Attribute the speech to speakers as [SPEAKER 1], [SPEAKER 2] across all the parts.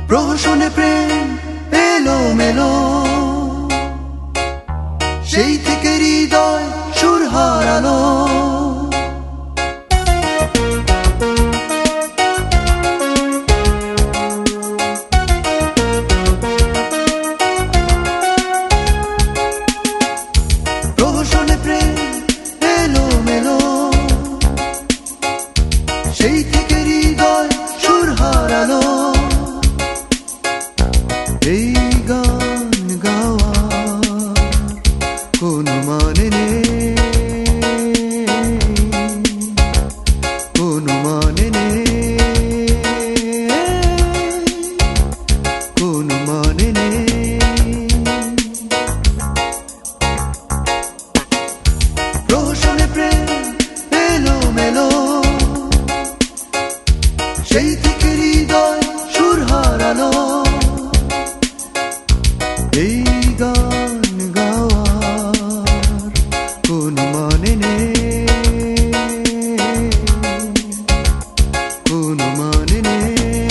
[SPEAKER 1] প্রহসনে প্রেম এলো মেলো, সেই থেকে হৃদয় সুর হারালো। প্রহসনে প্রেম এলো মেলো, সেই থেকে হৃদয় সুর হারালো। এই গান গাওয়ার কোনো মানে নেই, কোনো মানে নেই, কোনো মানে নেই। প্রহসনে প্রেম এলো মেলো, সেই থেকে হৃদয় সুর হারালো। এই গান গাওয়ার কোনো মানে নেই, কোনো মানে নেই,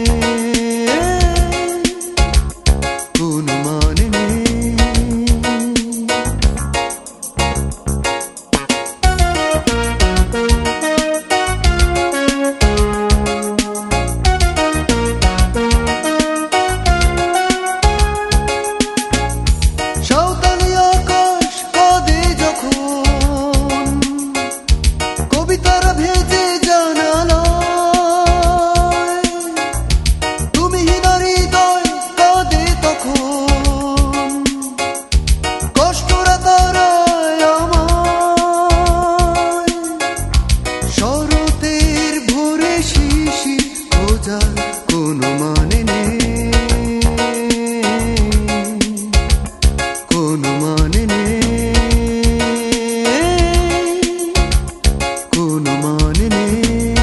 [SPEAKER 1] কোনো মানে নেই। কোনো মানে নেই, কোনো মানে নেই, কোনো মানে নেই।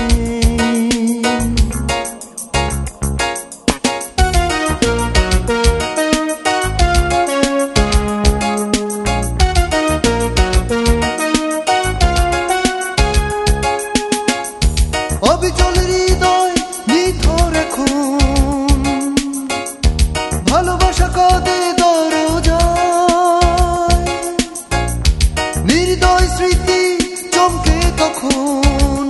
[SPEAKER 1] অবিচল হৃদয় নিথর এখন, ভালোবাসা কাঁদে দরজায়, নির্দয় স্মৃতি চমকে তখন,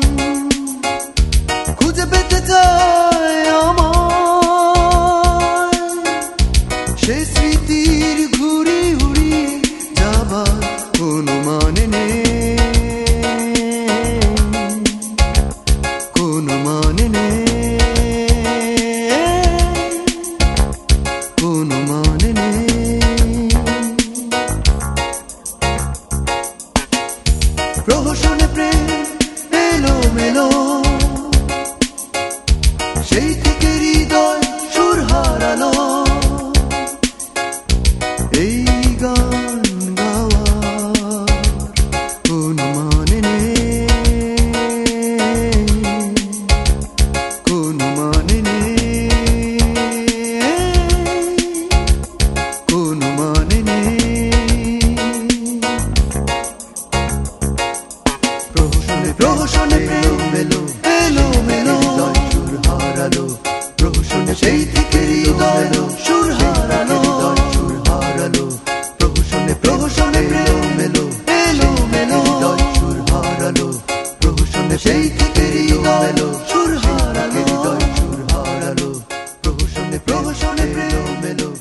[SPEAKER 1] খুঁজে পেতে চায় আমায়। সে স্মৃতির ঘুরি উড়িয়ে যাবার কোনো মানে নেই, কোনো মানে নেই, কোনো মানে নেই। প্রহসনে প্রেম এলো মেলো, সেই থেকে হৃদয় সুর হারালো। এই গান গাওয়ার কোনো মানে নেই, কোনো মানে নেই, কোনো মানে নেই। প্রহসনে প্রেম এলো মেলো, সুর হারালো। প্রহসনে সেই থেকে হৃদয় সুর হারালো, সুর হারালো। প্রহসনে প্রেম এলো মেলো, সুর হারালো। প্রহসনে সেই থেকে হৃদয় সুর হারালো, সুর হারালো। প্রহসনে প্রেম এলো মেলো।